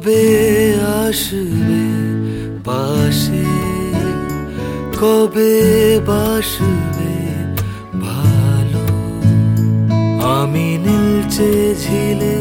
কবে আসবে পাশে, কবে বাসবে ভালো। আমি নীলচে ঝিলে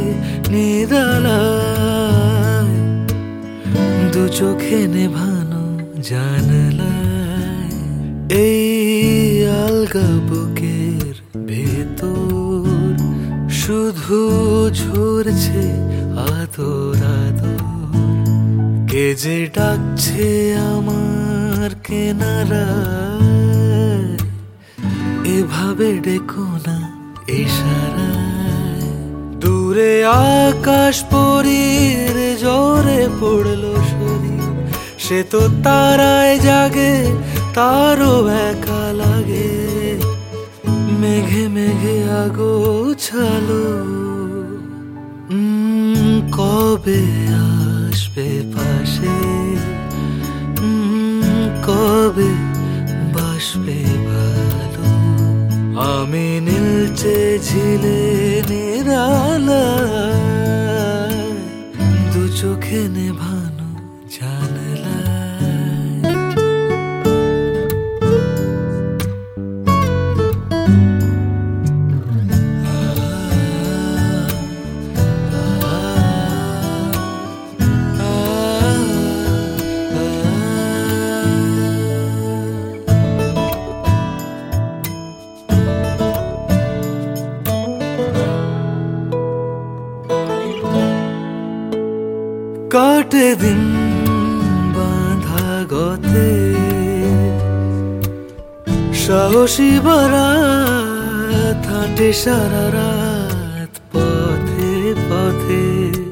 নিরালায়, দু চোখে নেভানো জানলায়, এই আলগা বুকের ভেতর শুধু ঝরছে আদর আদর। কে যে ডাকছে আমার কেনারায়, এভাবে ডেকো না ইশারায়। দূরে আকাশ পরীর জ্বরে পড়লো শরীর, সে তো তারায় জাগে, তারও একা লাগে। মেঘে মেঘে আগোছালো, কবে আসবে পাশে, কবে বাসবে ভালো। আমি নীলচে ঝিলে নিরালায়, দু চোখে নেভানো জানলায়। কাটে দিন বাঁধা গতে, সাহসী বারাত হাঁটে সারা রাত পথে পথে।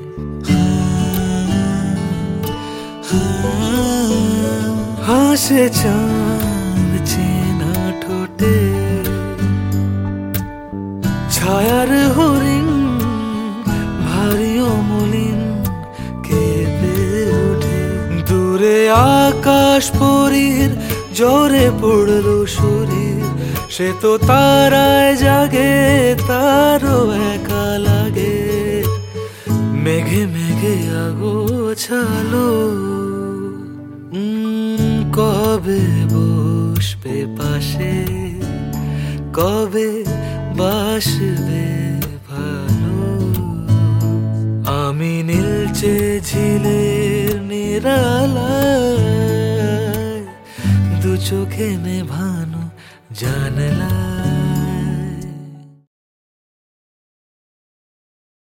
হাসে চাঁদ চেনা ঠোঁটে, ছায়ার হরিণ ভারী অমলিন কেঁপে ওঠে। দূরে আকাশ পরীর জ্বরে পড়লো শরীর, সে তো তারায় জাগে, তারও একা লাগে। মেঘে মেঘে আগোছালো, কবে বসবে পাশে, কবে বাসবে ভালো। আমি নীলচে ঝিলের নিরালায়, দু চোখে নেভানো জানলায়।